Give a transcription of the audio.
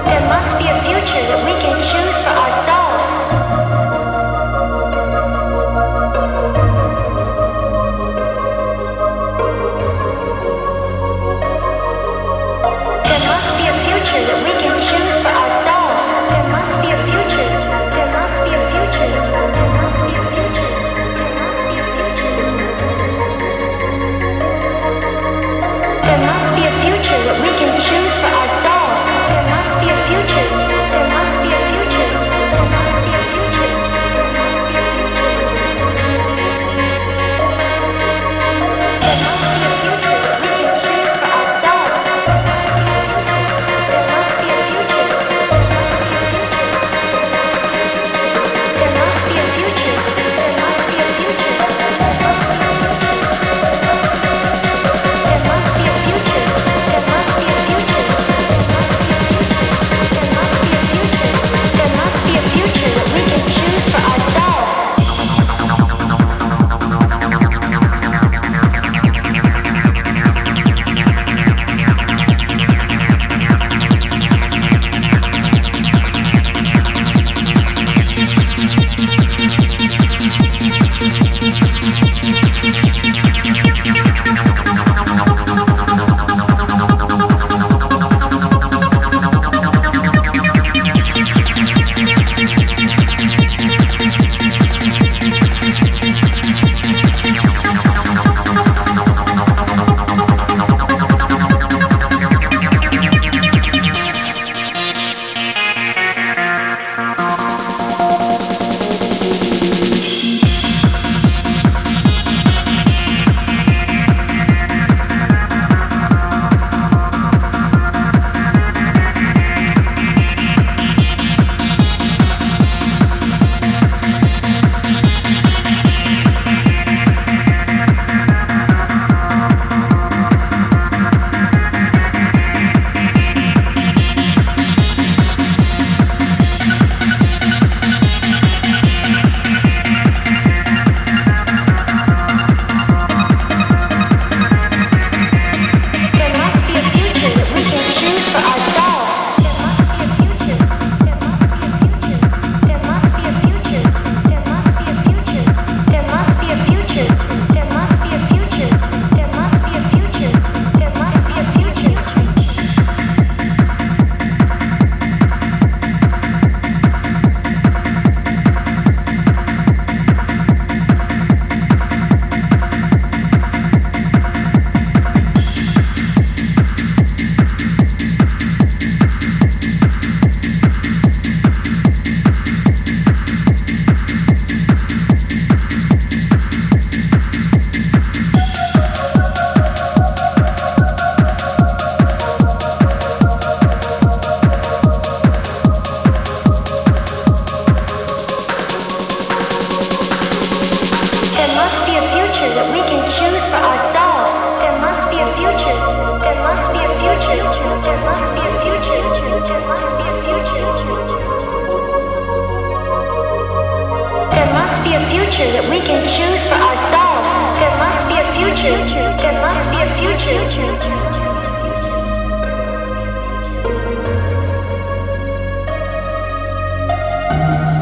There must be a future that we can choose for ourselves. There must be a future that we can choose for ourselves. There must be a future. There must be a future. There must be a future. There must be a future that we can choose for ourselves. There must be a future. There must be a future. There must be a future. There must be a future. There must be a future that we can choose for ourselves. There must be a future. There must be a future. There must be a future. There must be a future. There must be a future. There must be a future. There must be a future that we can choose for ourselves. That we can choose for ourselves. There must be a future. There must be a future. There must be a future. There must be a future. There must be a future that we can choose for ourselves. There must be a future. There must be a future.